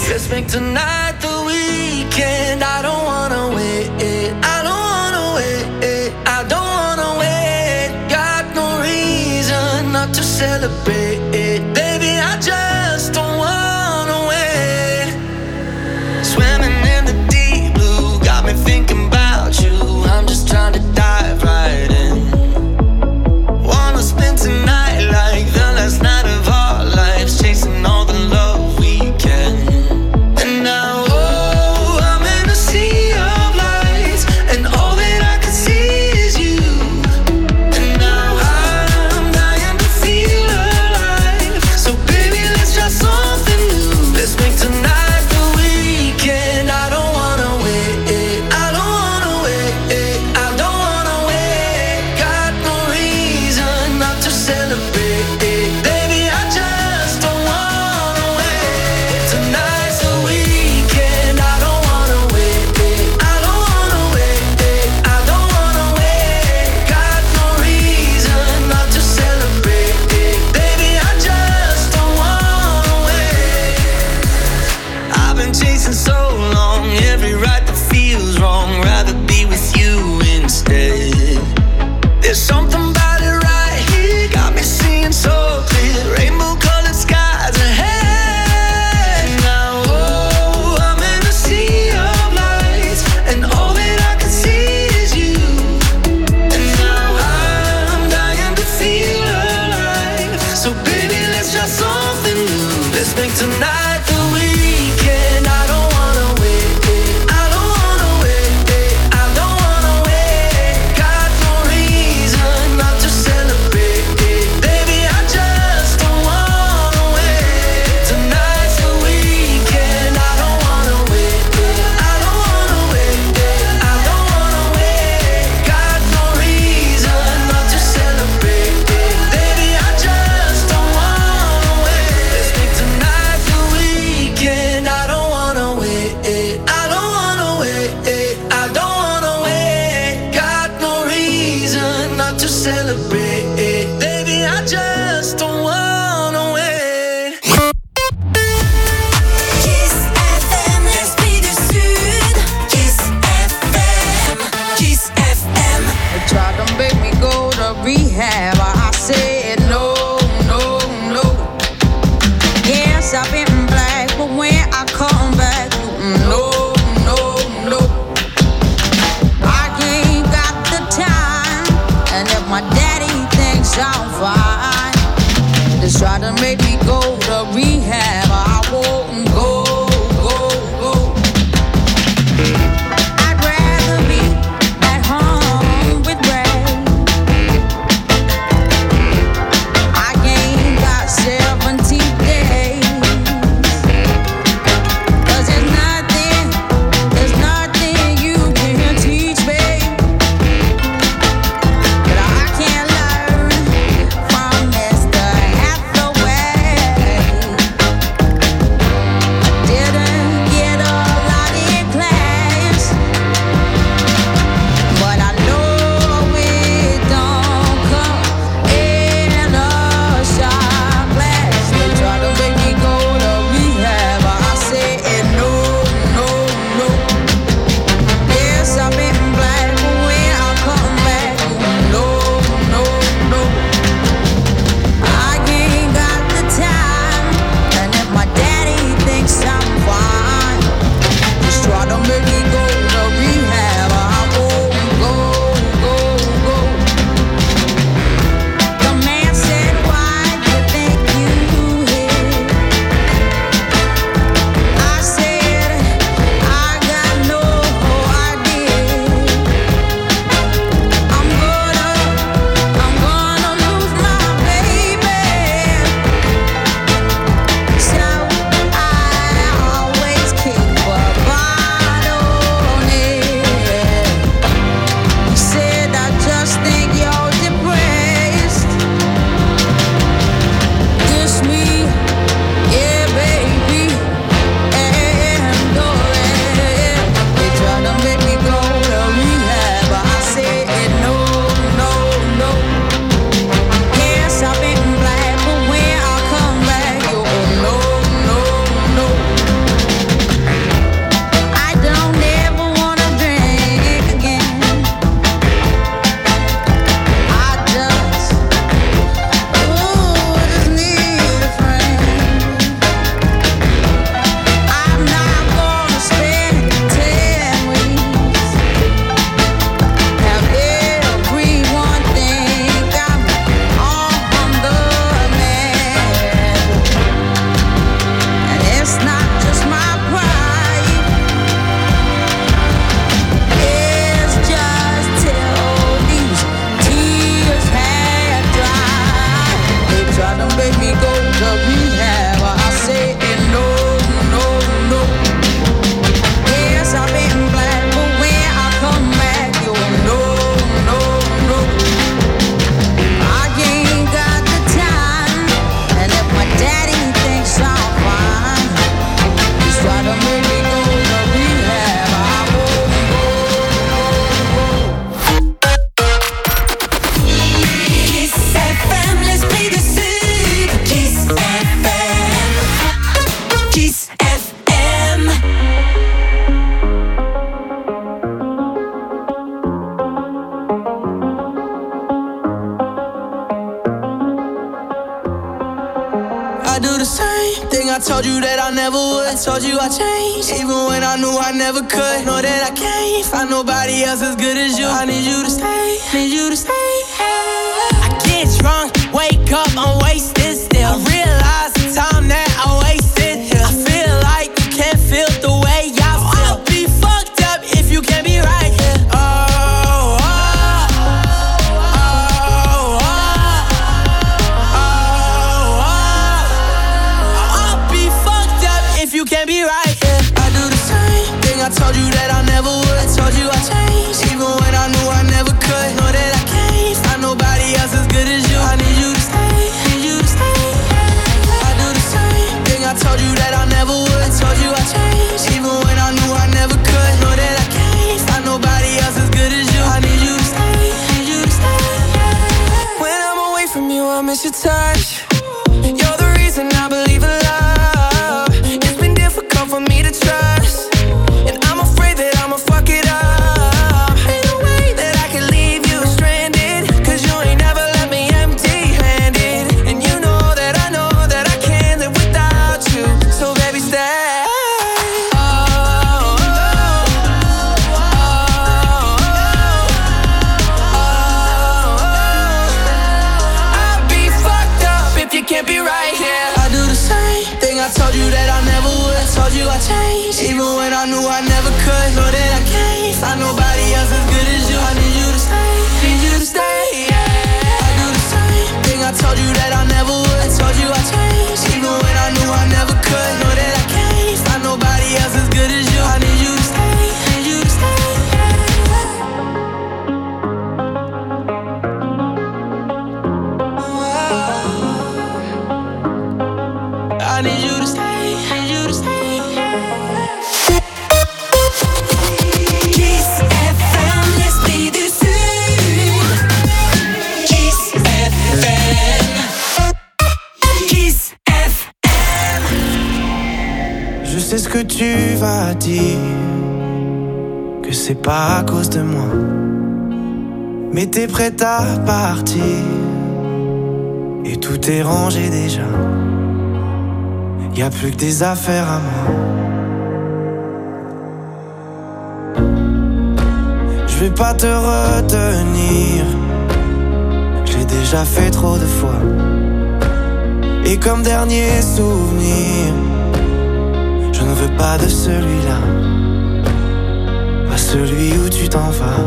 Let's make tonight the weekend. I don't wanna wait. I don't wanna wait. I don't wanna wait. Got no reason not to celebrate. Baby, I just don't wanna wait. Swimming in the deep blue got me thinking about you. I'm just trying to dive right in. Wanna spend tonight like the last night of our lives, chasing all the love we can. And now, oh, I'm in a sea of lights, and all that I can see is you. And now I'm dying to feel alive. So baby, let's told you that I never would. I told you I changed, even when I knew I never could. Know that I can't find nobody else as good as you. I need you to stay, need you to stay. I get drunk, wake up, I'm wasted still. I realize the time that I wasted here. I feel like you can't feel the way I feel. I'll be fucked up if you can't be right here. You can't be right, yeah. I do the same thing, I told you that I never would. I told you I changed, even when I knew I never could. Know that I can't find nobody else as good as you. I need you to stay, need you to stay. I do the same thing, I told you that I never would. I told you I changed, even when I knew I never could. Know that I can't find nobody else as good as you. I need you to stay, need you to stay. When I'm away from you, I miss your touch. You're the reason I believe in love. For me to trust, and I'm afraid that I'ma fuck it up. Ain't no way that I can leave you stranded, cause you ain't never left me empty-handed. And you know that I can't live without you. So baby, stay. I'll be fucked up if you can't be right here. I do the same thing, I told you that I never would. Told you I changed, even when I knew I never could. Know that I can't find nobody else as good as you. I need you to stay, need you to stay, yeah. I do the same thing, I told you that I never would. I told you I changed, even when I knew I never could. Know that I can't find nobody else as good as you. I need you to stay, need you to stay, yeah. I need you to stay, need you to stay. Je sais ce que tu vas dire, que c'est pas à cause de moi, mais t'es prête à partir, et tout est rangé déjà. Y'a plus que des affaires à moi. Je vais pas te retenir, je l'ai déjà fait trop de fois. Et comme dernier souvenir, je ne veux pas de celui-là, pas celui où tu t'en vas.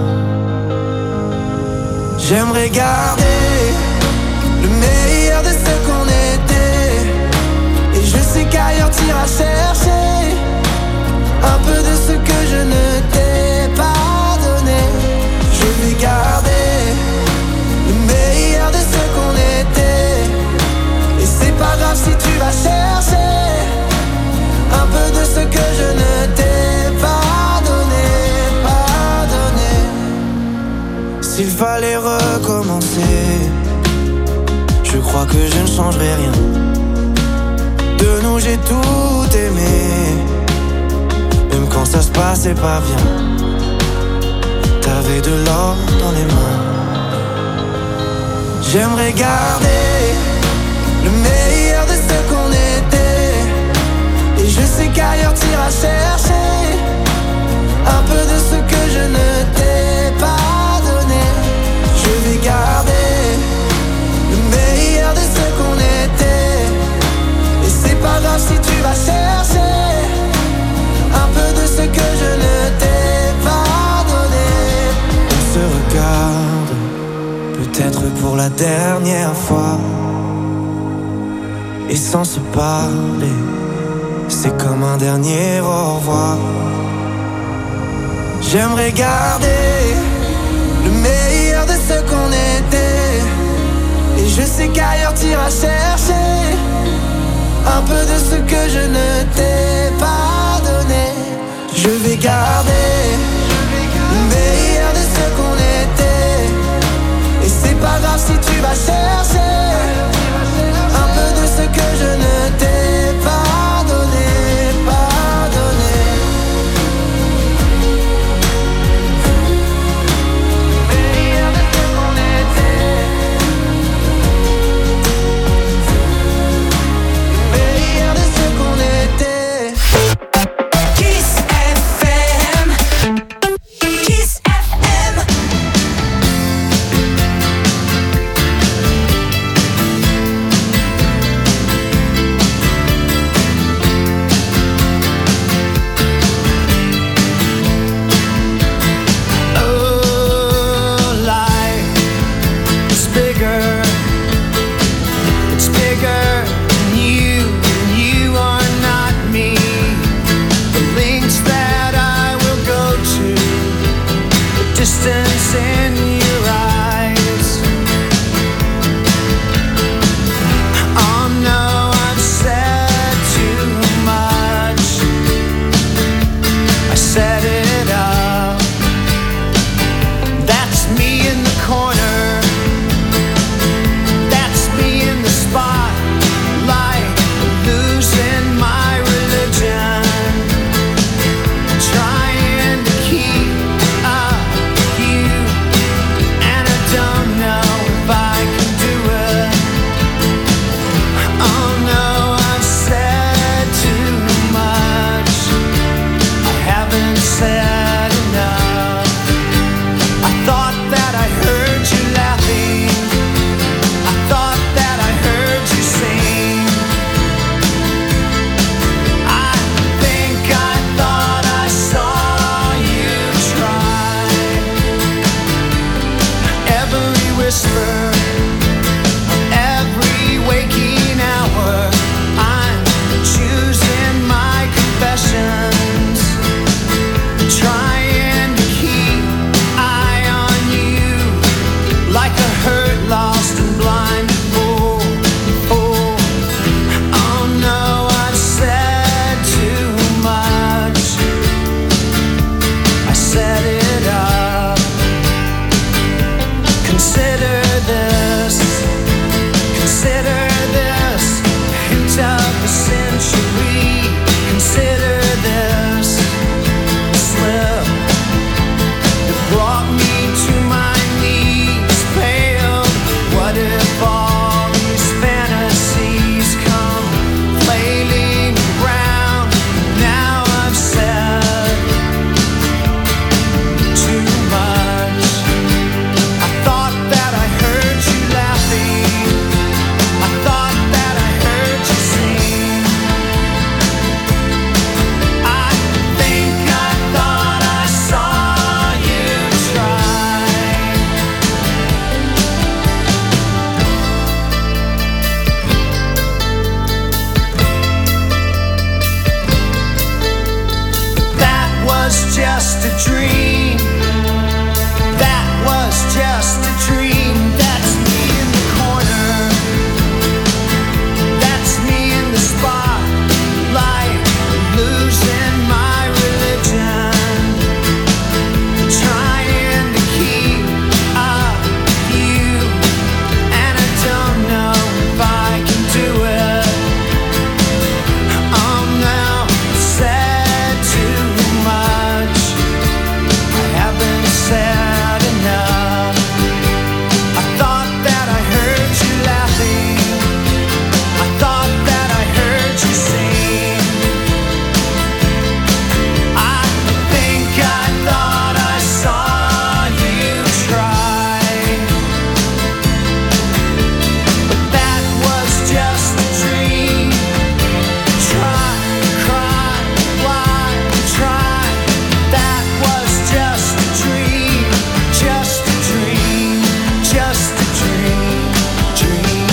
J'aimerais garder le meilleur de ce qu'on était, et je sais qu'ailleurs t'iras chercher un peu de ce que je ne t'ai pas donné. Je vais garder le meilleur de ce qu'on était, et c'est pas grave si tu vas chercher un peu de ce que je ne t'ai pas donné, pas donné. S'il fallait recommencer, je crois que je ne changerai rien. De nous j'ai tout aimé, même quand ça se passait pas bien. T'avais de l'or dans les mains. J'aimerais garder le meilleur de ce qu'on était, et je sais qu'ailleurs t'iras chercher un peu de ce que je ne t'ai pas donné. Je vais garder le meilleur de ce qu'on était, et c'est pas grave si tu vas chercher un peu de ce que je ne t'ai pas donné. On se regarde, peut-être pour la dernière fois, et sans se parler, c'est comme un dernier au revoir. J'aimerais garder le meilleur de ce qu'on était, et je sais qu'ailleurs t'iras chercher un peu de ce que je ne t'ai pas donné. Je vais garder le meilleur de ce qu'on était, et c'est pas grave si tu vas chercher un peu de ce que je ne t'ai pas donné, pas donné. Meilleur de ce qu'on était, meilleur de ce qu'on était. just a dream. That was just a dream. That's me in the corner. That's me in the spotlight, losing my religion, trying to keep up with you, and I don't know if I can do it. I'm now said too much. I haven't said enough. I thought that I heard you laughing. I thought that I heard you sing. I think I thought I saw you try, but that was just a dream. Try, cry, why try? That was just a dream, just a dream, just a dream, dream.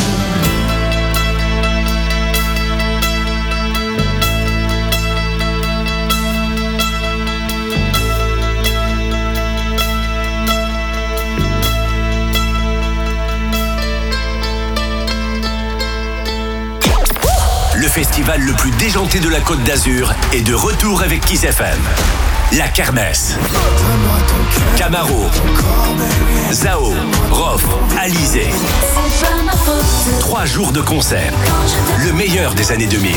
Le festival le plus déjanté de la Côte d'Azur est de retour avec Kiss FM. La Kermesse. Camaro, Zao, Rof, Alizé. 3 jours de concert. Le meilleur des années 2000.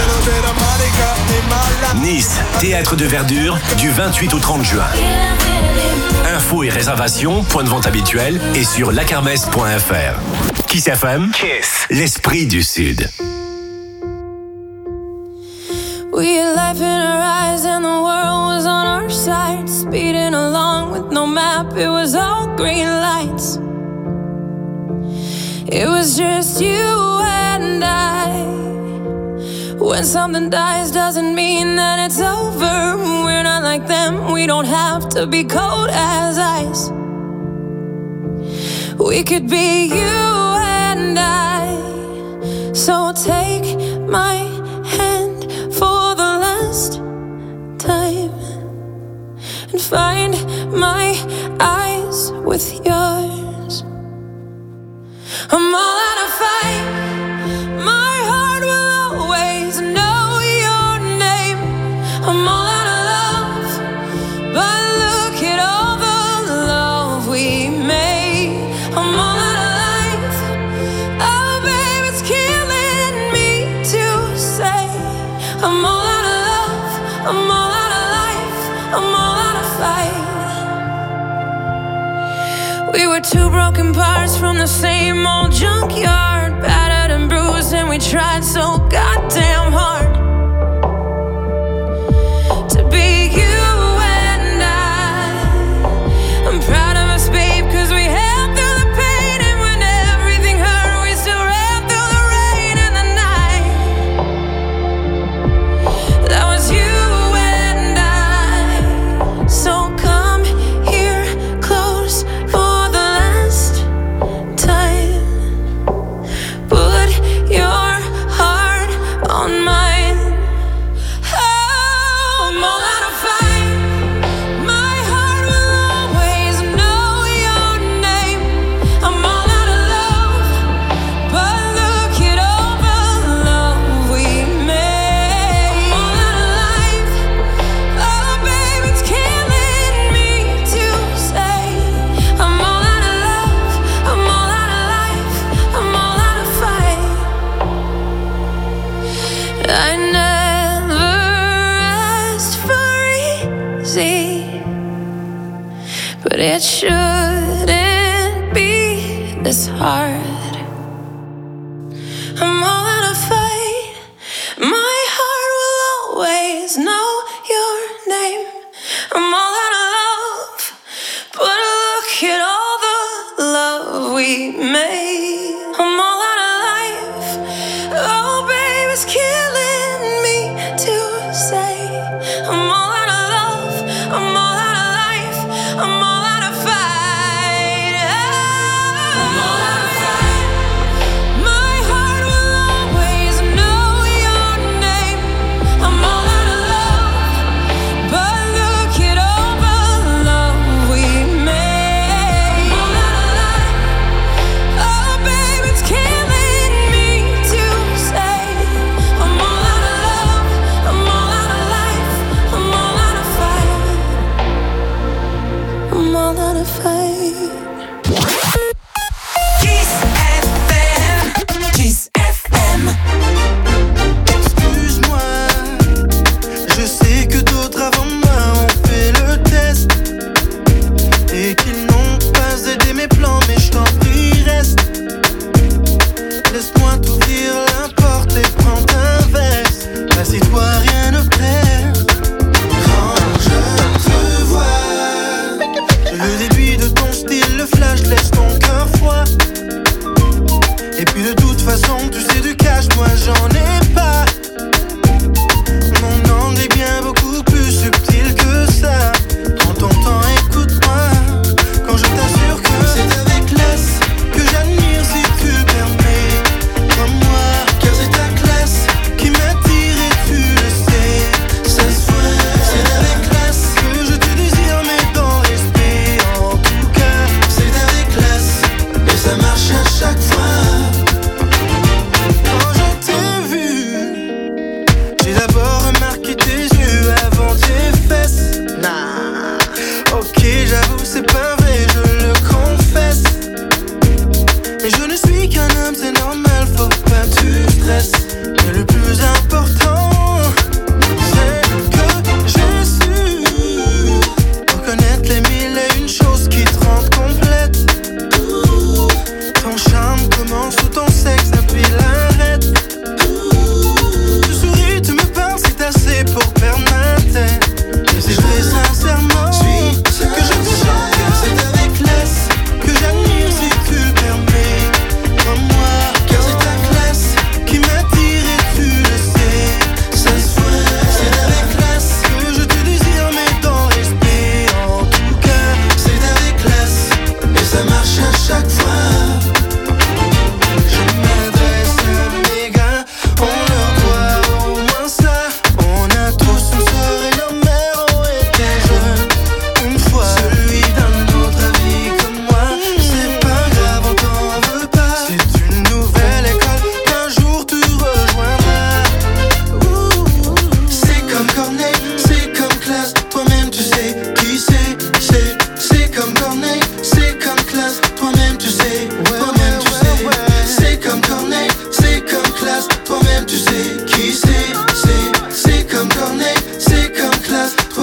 Nice, théâtre de verdure, du 28 au 30 juin. Infos et réservations, point de vente habituel et sur lakermesse.fr. Kiss FM, Kiss, l'esprit du Sud. We had life in our eyes and the world was on our side. Speeding along with no map, it was all green lights. It was just you and I. When something dies doesn't mean that it's over. We're not like them, we don't have to be cold as ice. We could be you and I. So take my hand for the last time and find my eyes with yours. I'm all out of fight. My heart will always know your name. I'm all out of love, but look at all the love we made. I'm all out of life. Oh, babe, it's killing me to say. I'm all out of love, I'm all out of life, I'm all out of fight. We were 2 broken parts from the same old junkyard, battered and bruised, and we tried so goddamn hard to be you and I. I'm proud of us, babe, 'cause we held through the pain, and when everything hurt, we still ran through the rain and the night. That was you and I. So come here close for the last time. Put your heart on mine. Oh, I'm all out of fight. My heart will always know your name. I'm all out of love, but look at all the love we made. I'm all out of life. Oh, babe, it's killing me to say. I'm all out of love, I'm all out of life, I'm all out of fight. I never asked for easy, but it shouldn't be this hard. I'm all out of fight. My heart will always know your name. I'm all out of love, but look at all the love we made. I'm all out of life. Oh, babe, it's killing me to say. I'm all out of love, I'm all out of life, I'm all out of fight. I'm all out of fight. My heart will always know your name. I'm all out of love, but look at all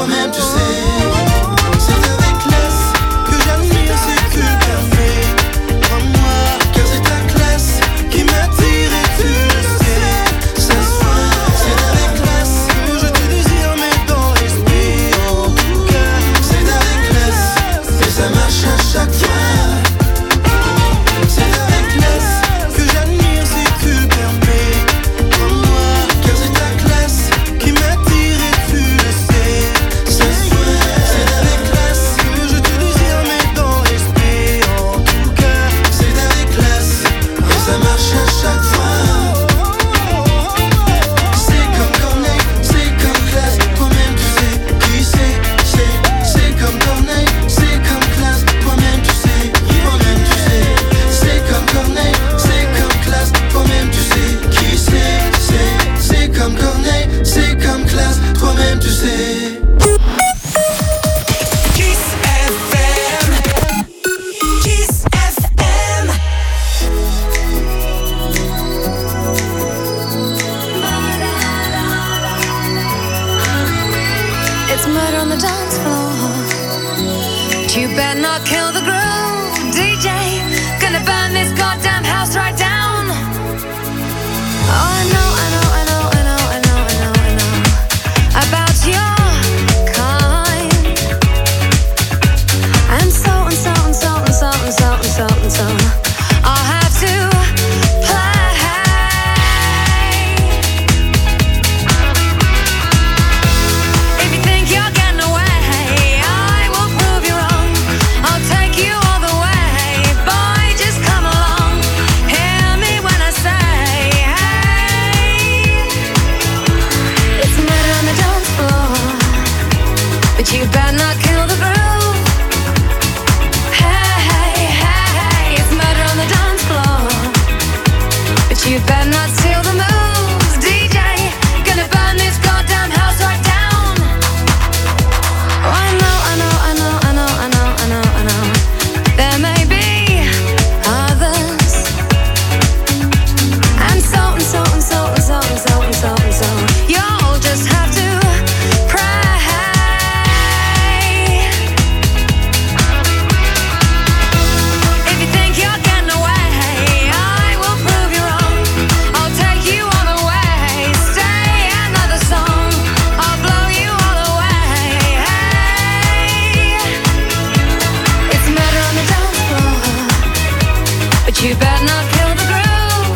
toi-même tu sais. C'est avec classe que j'admire ce que t'as fait. Crois-moi, car c'est ta classe qui m'attire et tu le sais. Ce soir, c'est avec classe que je te désire, mais dans l'esprit. En tout cas, c'est avec classe que ça marche à chaque fois. C'est avec classe que j'admire si tu permets. Crois-moi, car c'est ta classe qui m'attire et tu le sais. Ce soir, c'est avec classe que je te désire, mais dans l'esprit. En tout cas, c'est avec classe que ça marche à chaque fois. C'est comme Corneille, c'est comme classe. Toi-même tu sais qui c'est comme Corneille, c'est comme classe. Toi-même tu sais, toi-même tu sais. C'est comme Corneille, c'est comme classe. Toi-même tu sais qui c'est comme Corneille, c'est comme classe. Toi-même tu sais. Kiss FM, Kiss FM. It's murder on the dance floor. But you better not kill the groove, DJ. Gonna burn this goddamn house right down. Oh, I know about your kind. And so I'll have to play. If you think you're getting away, I will prove you wrong. I'll take you all the way. Boy, just come along. Hear me when I say, hey. It's murder on the dance floor, but you better not kill the groove. Hey, it's murder on the dance floor, but you better not steal the moves, DJ. Gonna burn this goddamn house right down. Oh, I know. There may be others, and so you'll just have to pray. If you think you're getting away, I will prove you wrong. I'll take you all the way. Stay another song, I'll blow you all away. Hey, it's murder on the dance floor, but you better not kill the groove.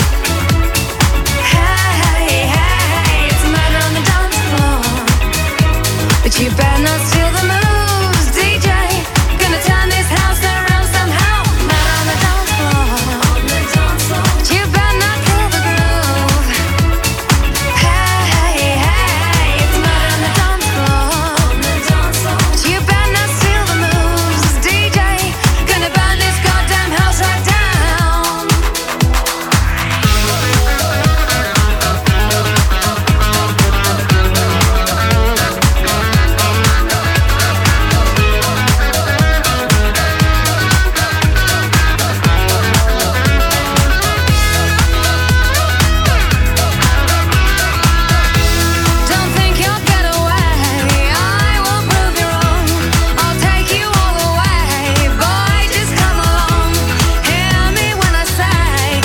Hey, it's murder on the dance floor, but you better not steal the moves, DJ. Gonna turn this house around somehow. Murder on the dance floor, but you better not kill the groove. Hey, it's murder on the dance floor, but you better not steal the moves, DJ. Gonna burn this goddamn house right down. Don't think you'll get away, I will prove you wrong. I'll take you all the way. Boy, just come along. Hear me when I say,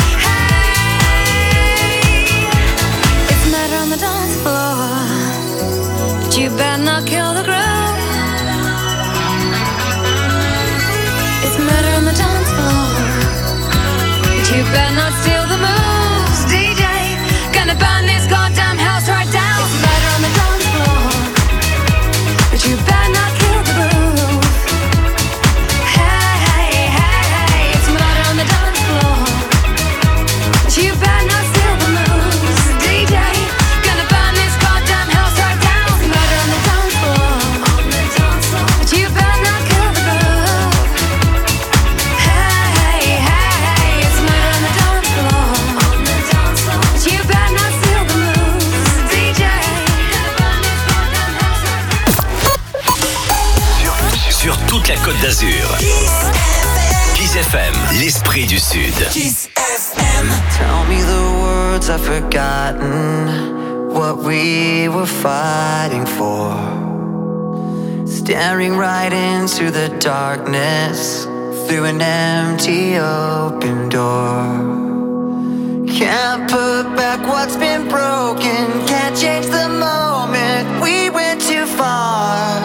hey. It's murder on the dance floor, but you better not kill the groove. It's murder on the dance floor, but you better not steal the moves, DJ. Gonna burn this goddamn house right down. It's murder on the dance floor, but you better not kill the groove. Hey, it's murder on the dance floor, but you better not steal the moves, DJ. Gonna burn this goddamn house right down. It's murder on the dance floor, but you better not kill the groove. Hey, it's murder on the dance floor, but you better not steal the moves, DJ. Gonna burn this goddamn house right down. Sur toute la Côte d'Azur. Kiss FM, l'esprit du Sud. Kiss FM. Tell me the words I've forgotten, what we were fighting for. staring right into the darkness through an empty open door. Can't put back what's been broken, can't change the moment we went too far.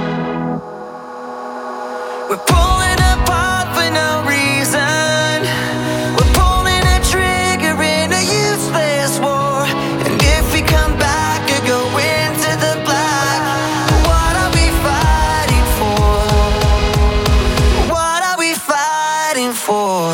We're pulling apart for no reason. We're pulling a trigger in a useless war. And if we come back or go into the black, what are we fighting for? What are we fighting for?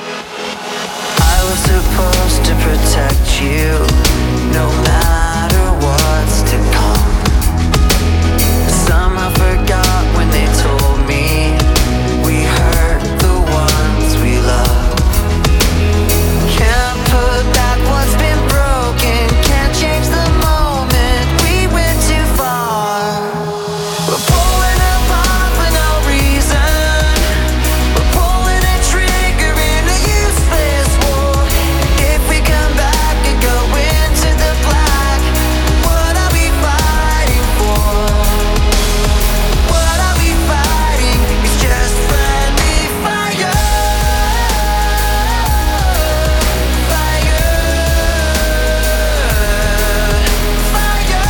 I was supposed to protect you, no matter what's to come. Somehow forgot when they told me we hurt the ones we love. Can't put back what's been broken, can't change the moment we went too far. We're pulling apart for no reason. We're pulling a trigger in a useless war. If we come back and go into the black, what are we fighting for? What are we fighting? It's just friendly fire. Fire. Fire.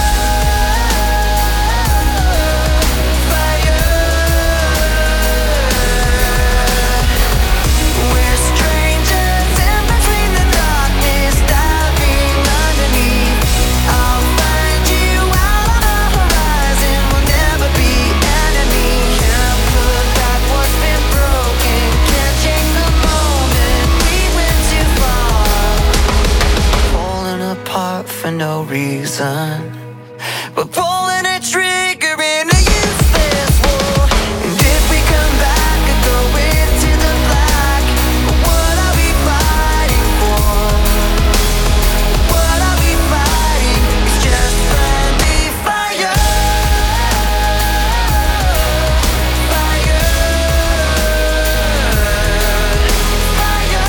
Fire. We're strangers in between the darkness, diving underneath. I'll find you out on the horizon, we'll never be enemies. Can't put back what's been broken, can't change the moment we went too far. Pulling apart for no reason. We're pulling a trigger in a useless war. And if we come back and go into the black, what are we fighting for? What are we fighting? It's just friendly fire. Fire. Fire.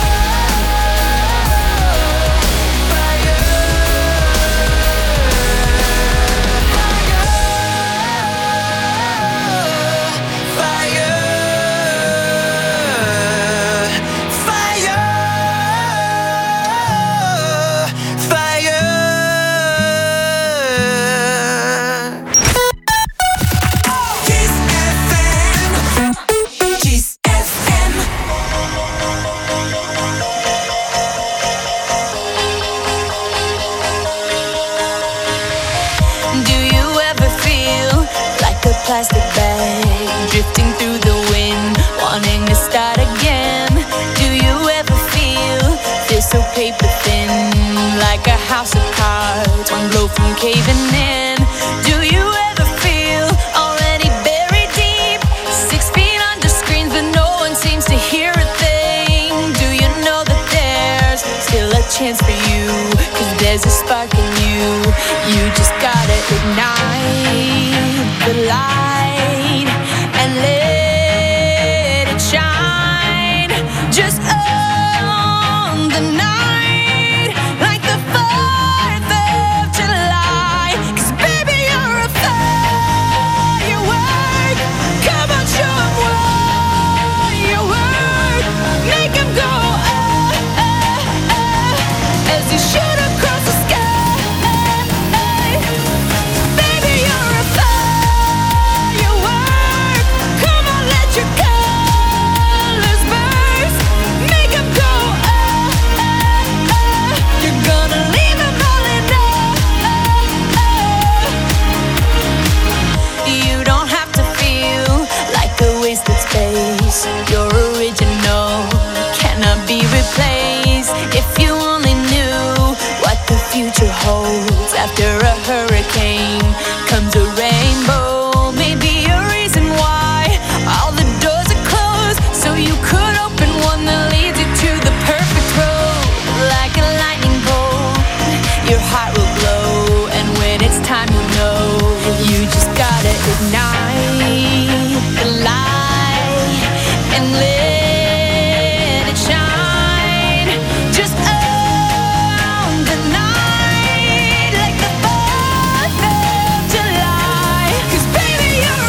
Do you ever feel like a plastic bag drifting through the wind, wanting to start again? Do you ever feel this so paper thin, like a house of cards, one blow from caving in? Do you ever feel already buried deep, 6 feet under screens, but no one seems to hear a thing? Do you know that there's still a chance for you? 'Cause there's a spark in you. You just gotta ignite the light and let it shine. Just own the night like the 4th of July. 'Cause baby, you're a firework. Come on, show 'em what you work. Make 'em go as you shoot across the sky. Baby, you're a firework. Come on, let your colors burst. Make 'em go You're gonna leave 'em all in You don't have to feel like a wasted space. You're original, cannot be replaced. If you only knew what the future holds. After a hurricane comes a rainbow. Maybe a reason why all the doors are closed, so you could open one that leads you to the perfect road. Like a lightning bolt, your heart will glow, and when it's time, you know you just gotta ignite the light and let it shine. Just own the night like the 4th of July. 'Cause baby, you're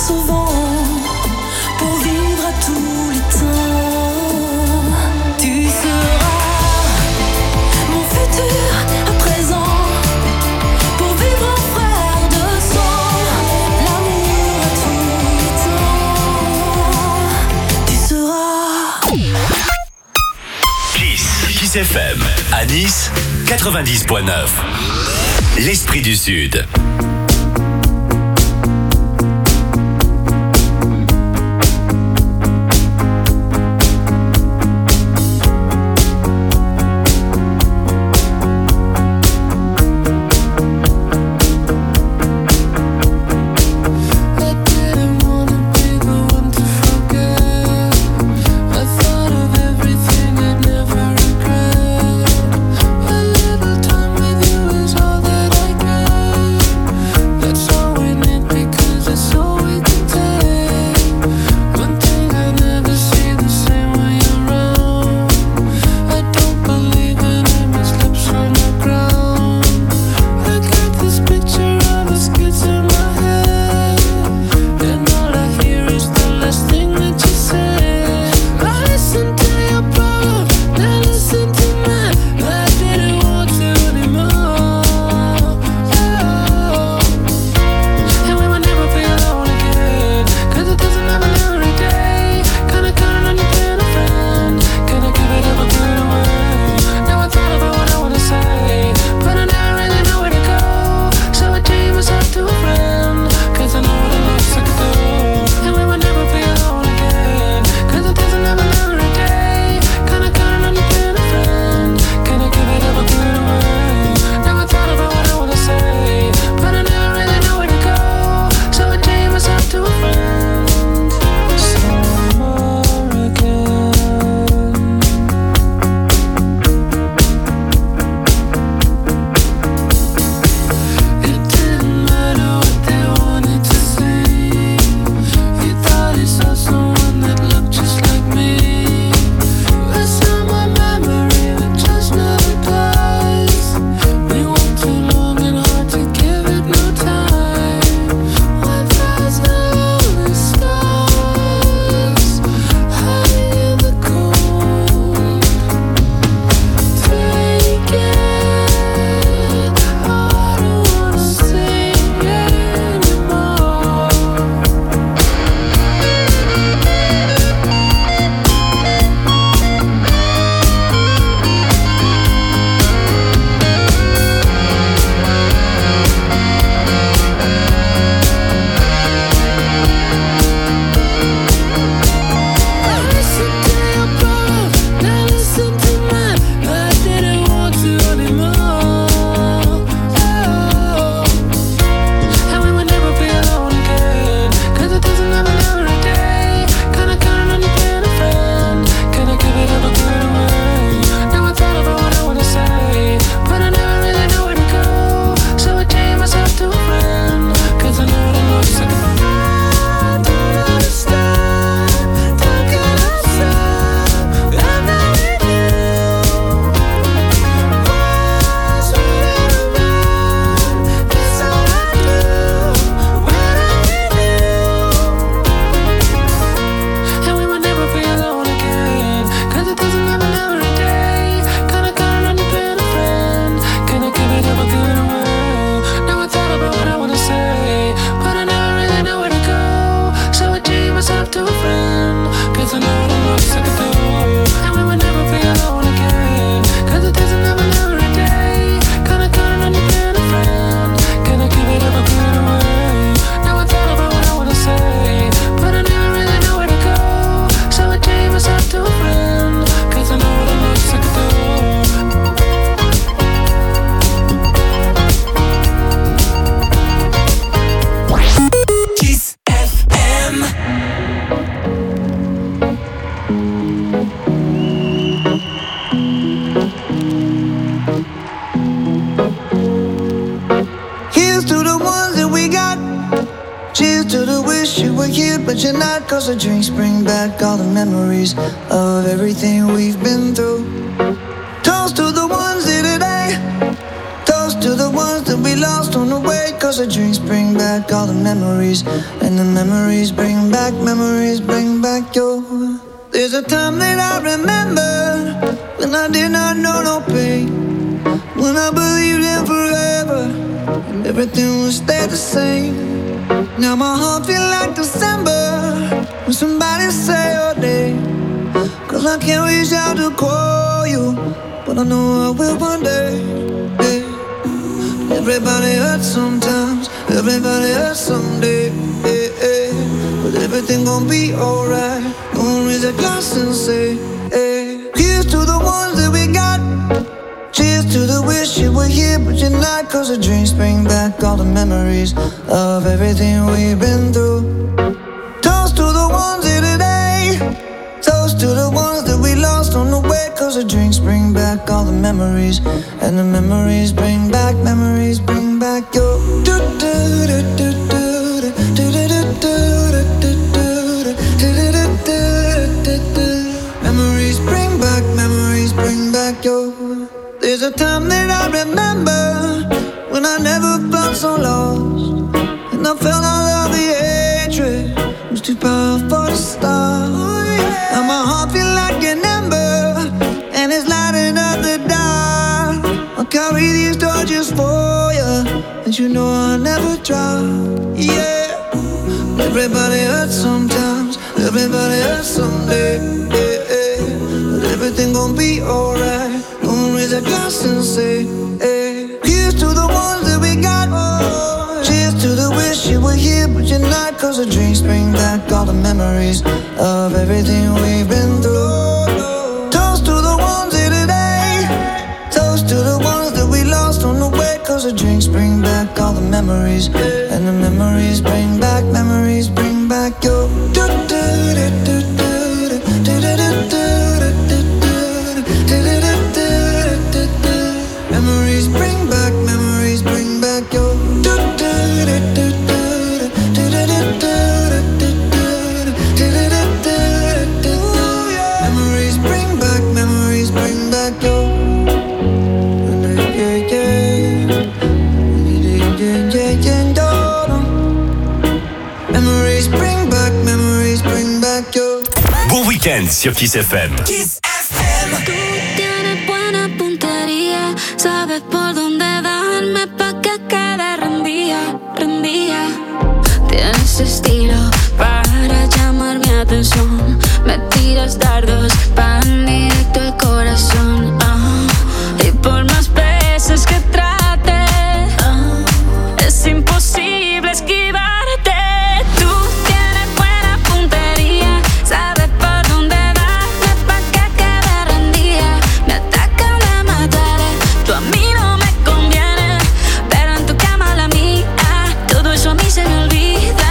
souvent pour vivre à tous les temps. Tu seras mon futur à présent pour vivre en frère de sang. L'amour à tous les temps. Tu seras Kiss FM à Nice 90.9. L'esprit du Sud. but you're not. Cause the drinks bring back all the memories of everything we've been through. Toast to the ones here today. Toast to the ones that we lost on the way. Cause the drinks bring back all the memories. And the memories bring back your. There's a time that I remember when I did not know no pain. When I believed in forever and everything would stay the same. Now my heart feel like December when somebody say your name. Cause I can't reach out to call you, but I know I will one day. Yeah. Everybody hurts sometimes, everybody hurts someday. Yeah, yeah. But everything gon' be alright. Gonna raise a glass and say, hey. Here's to the ones that we got. Cheers to the wish you were here but you're not. Cause the drinks bring back all the memories of everything we've been through. Toast to the ones here today. Toast to the ones that we lost on the way. Cause the drinks bring back all the memories. And the memories bring back your. Memories bring back your. There's a time that I remember when I never felt so lost. And I felt all of the hatred was too powerful to stop. Now my heart feel like an ember and it's lighting up the dark. I'll carry these torches for you and you know I'll never drop. Yeah. Everybody hurts sometimes, everybody hurts someday. Yeah, yeah. But everything gon' be alright. Gonna raise a glass and say, hey. Here's to the ones that we got. Oh. Cheers to the wish you were here but you're not. Cause the drinks bring back all the memories of everything we've been through. Toast to the ones here today. Toast to the ones that we lost on the way. Cause the drinks bring back all the memories. And the memories bring back your. Memories bring back your. Memories bring back your. Memories bring back your. Bon week-end sur Kiss FM. Kiss FM. Tú tienes buena puntería, sabes por dónde darme pa' que quede rendía. Tienes estilo para llamar mi atención. Me tiras dardos pan directo al corazón. Y por más veces que trate, es imposible esquivarte. Tú tienes buena puntería, sabes por dónde darme pa' que quede rendida. Me atacan, me mataré, tú a mí no me conviene, pero en tu cama la mía, todo eso a mí se me olvida.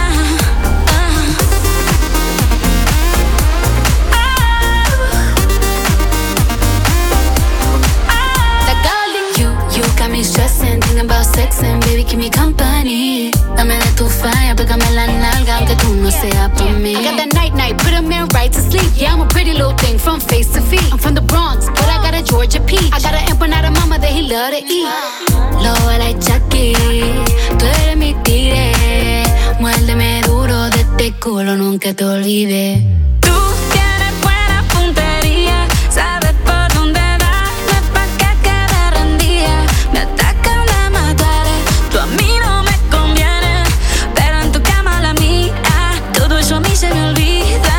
You got me stressing, thinking about sexing, baby, keep me company. Dame de tu fire, pégame la nalga, aunque tú no seas por mí. I got that night, put a man right to sleep. Yeah, I'm a pretty little thing from face to feet. I'm from the Bronx, but I got a Georgia peach. I got an empanada mama that he love to eat. Lobo like Chucky, tú eres mi tigre. Muérdeme duro de este culo, nunca te olvides. Tú tienes buena puntería, sabes por dónde darme pa' que quede rendida. Me atacan, me mataré, tú a mí no me conviene, pero en tu cama la mía, todo eso a mí se me olvida.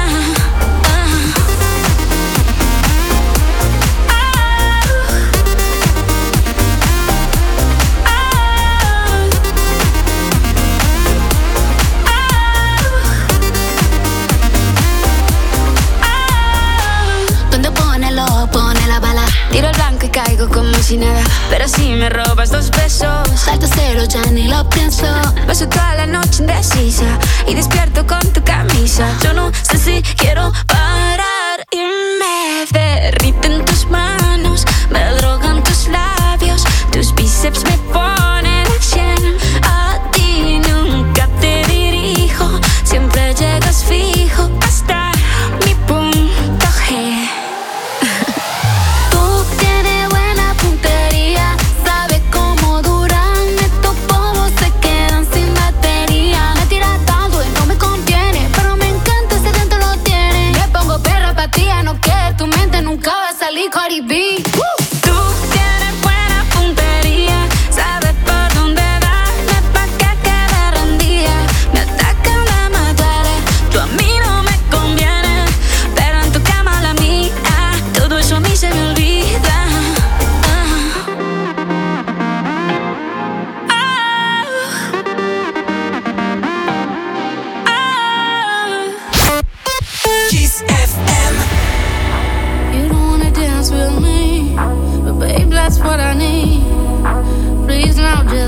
Tiro el blanco y caigo como si nada, pero si me robas 2 besos, Salto cero, ya ni lo pienso. paso toda la noche indecisa y despierto con tu camisa. Yo no sé si quiero parar y me derriten tus manos, me drogan tus labios, tus bíceps me ponen a 100. A ti nunca te dirijo, siempre llegas fijo hasta mi punto G. Tú tienes buena puntería, sabes cómo durar.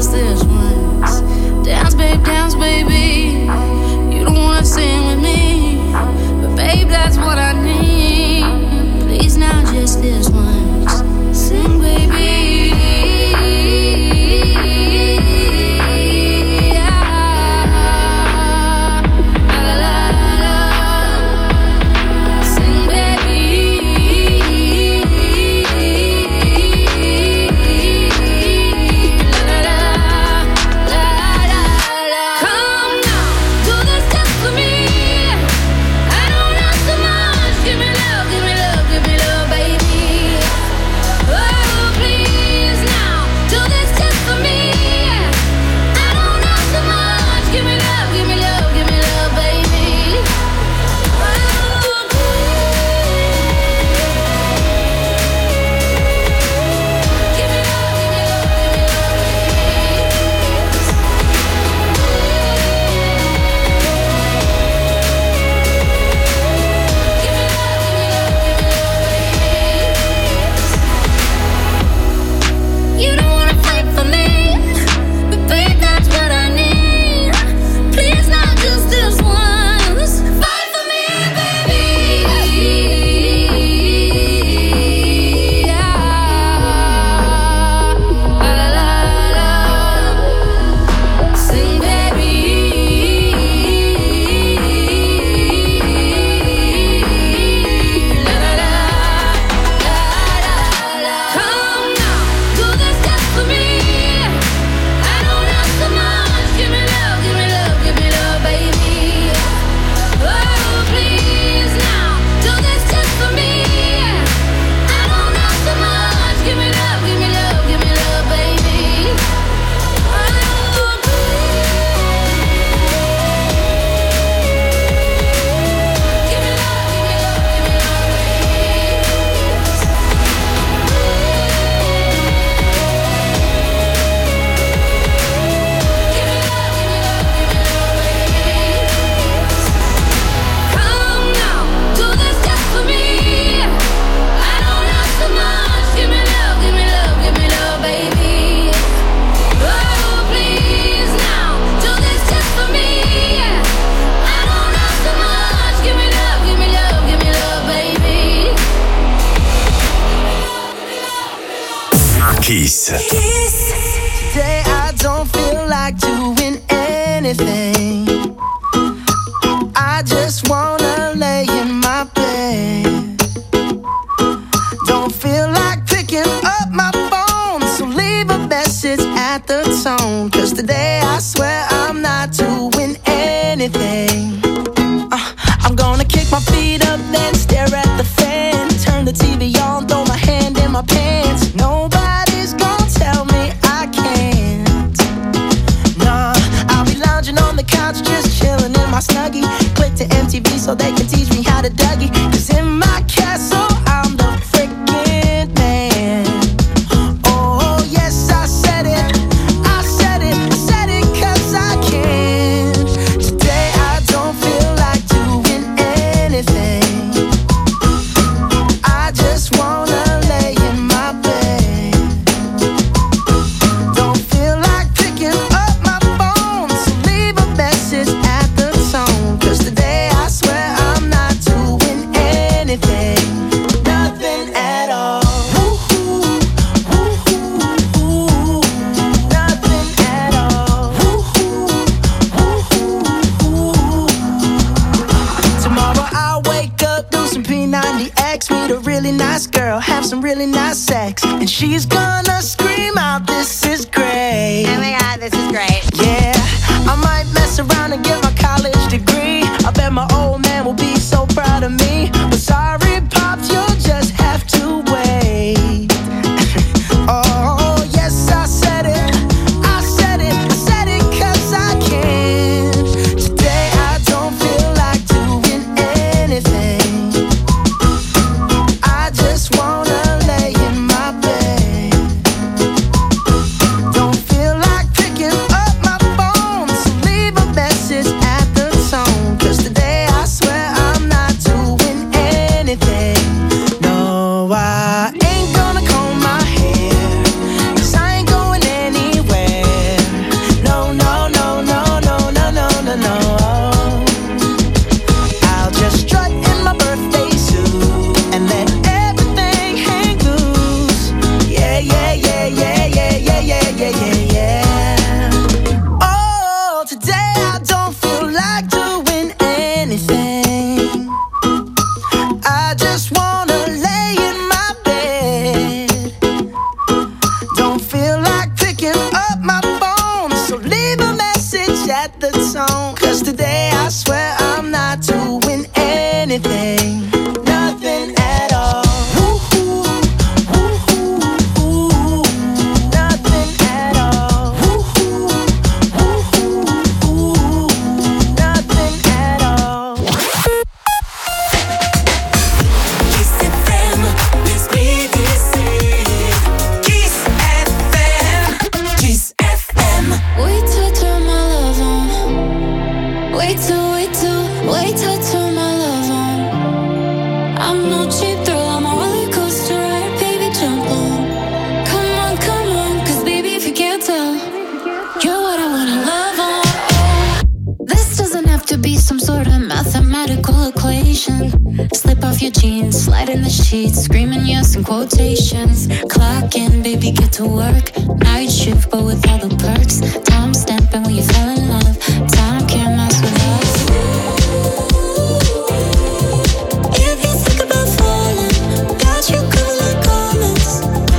just this once. Dance, baby. You don't wanna sing with me, but babe, that's what I need. Please now, just this once. Sing, baby. Kiss. Today I don't feel like doing anything. I just wanna lay in my bed. Don't feel like picking up my phone, so leave a message at the tone. 'Cause today I swear I'm not doing anything. I'm gonna kick my feet up, then stare at the fan. Turn the TV on, throw my hand in my pants. Nobody's gonna tell me I can't. Nah, I'll be lounging on the couch, just chilling in my Snuggie. Click to MTV so they can teach me how to Dougie. 'Cause in my castle, I'm the freaking man. Oh, yes, I said it. I said it 'cause I can. Today I don't feel like doing anything. I just wanna lay in my bed. Don't feel like picking up my phone, so leave a message at the tone. 'Cause today I swear I'm not doing anything. Nothing at all. Woo-hoo, woo-hoo, woo. Nothing at all. Woo-hoo, woo-hoo, woo. Tomorrow I'll wake up, do some P90X, meet a really nice girl, have some really nice sex, and she's gonna scream out, "This is great." Oh my god, this is great. Yeah, I might mess around and get my college degree. I bet my old man will be so proud of me. But sorry, Pops, you'll just have to wait. Oh, yes, I said it. I said it 'cause I can. Today I don't feel like doing anything. I just wanna lay in my bed. sort of mathematical equation. Slip off your jeans, slide in the sheets, screaming yes in quotations. Clock in, baby, get to work. Night shift, but with all the perks. Time stamping when you fell in love. Time can't mess with us. If you think about falling, got you covered like garments.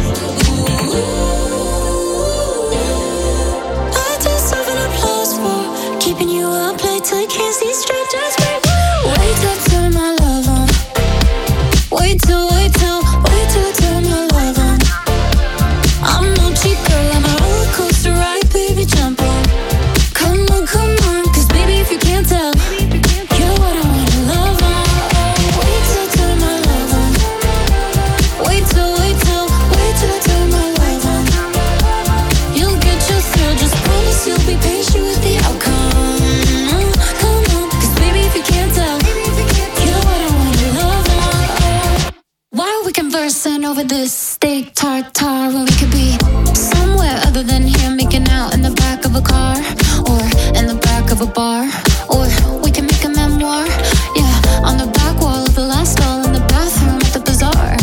I deserve an applause for keeping you up late till you can't see straight. Just wait till I turn my love on. Wait till I turn my love on. I'm no cheap girl, I'm a roller coaster ride, baby, jump on. Come on, cause baby, if you can't tell, you're what I wanna love on. Wait till I turn my love on. Wait till I turn my love on. You'll get your thrill, just promise you'll be patient with the outcome. Come on, cause baby, if you can't tell, you're what I wanna love on. Why are we conversing over this steak tartare when we could be somewhere other than here, making out in the back of a car or in the back of a bar, or we can make a memoir, yeah, on the back wall of the last stall in the bathroom at the bazaar.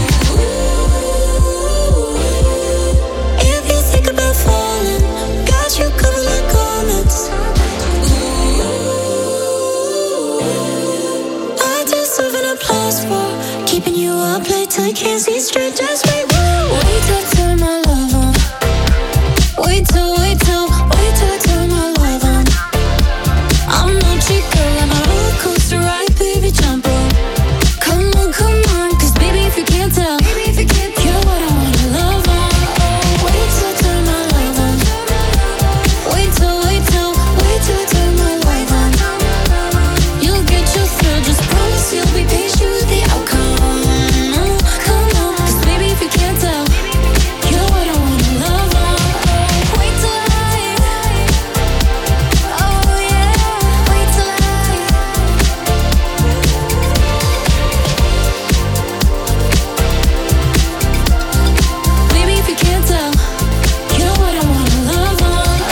If you think about falling, got you covered like garments. I deserve an applause for keeping you up late till you can't see straight. Just wait till I turn my love on. Wait till